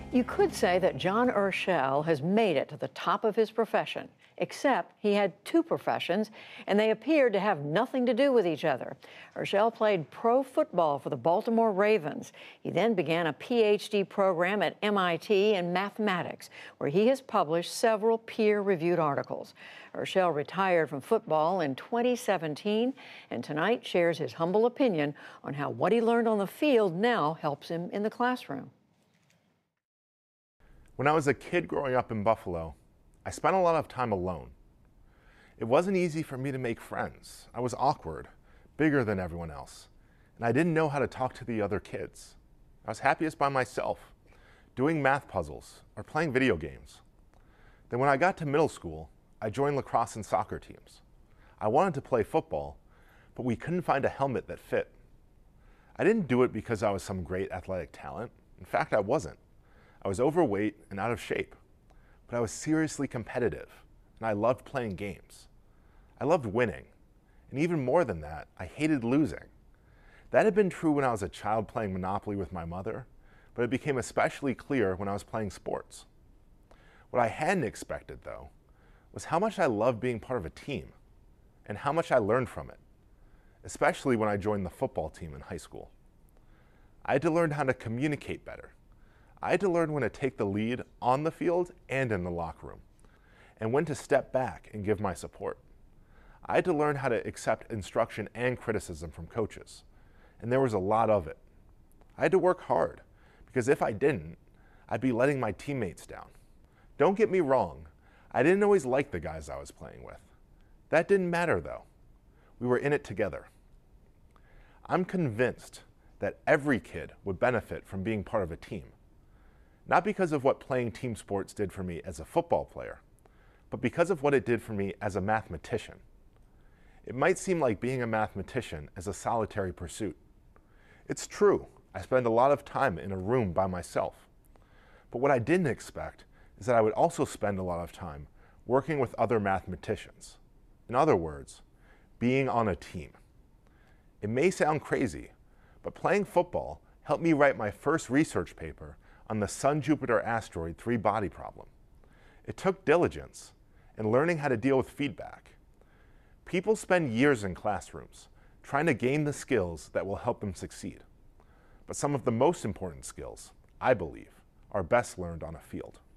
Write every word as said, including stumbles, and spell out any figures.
You could say that John Urschel has made it to the top of his profession, except he had two professions, and they appeared to have nothing to do with each other. Urschel played pro football for the Baltimore Ravens. He then began a P H D program at M I T in mathematics, where he has published several peer-reviewed articles. Urschel retired from football in twenty seventeen, and tonight shares his humble opinion on how what he learned on the field now helps him in the classroom. When I was a kid growing up in Buffalo, I spent a lot of time alone. It wasn't easy for me to make friends. I was awkward, bigger than everyone else, and I didn't know how to talk to the other kids. I was happiest by myself, doing math puzzles or playing video games. Then when I got to middle school, I joined lacrosse and soccer teams. I wanted to play football, but we couldn't find a helmet that fit. I didn't do it because I was some great athletic talent. In fact, I wasn't. I was overweight and out of shape, but I was seriously competitive, and I loved playing games. I loved winning, and even more than that, I hated losing. That had been true when I was a child playing Monopoly with my mother, but it became especially clear when I was playing sports. What I hadn't expected, though, was how much I loved being part of a team, and how much I learned from it, especially when I joined the football team in high school. I had to learn how to communicate better. I had to learn when to take the lead on the field and in the locker room, and when to step back and give my support. I had to learn how to accept instruction and criticism from coaches, and there was a lot of it. I had to work hard, because if I didn't, I'd be letting my teammates down. Don't get me wrong, I didn't always like the guys I was playing with. That didn't matter though. We were in it together. I'm convinced that every kid would benefit from being part of a team. Not because of what playing team sports did for me as a football player, but because of what it did for me as a mathematician. It might seem like being a mathematician is a solitary pursuit. It's true, I spend a lot of time in a room by myself. But what I didn't expect is that I would also spend a lot of time working with other mathematicians. In other words, being on a team. It may sound crazy, but playing football helped me write my first research paper on the Sun-Jupiter asteroid three-body problem. It took diligence and learning how to deal with feedback. People spend years in classrooms trying to gain the skills that will help them succeed. But some of the most important skills, I believe, are best learned on a field.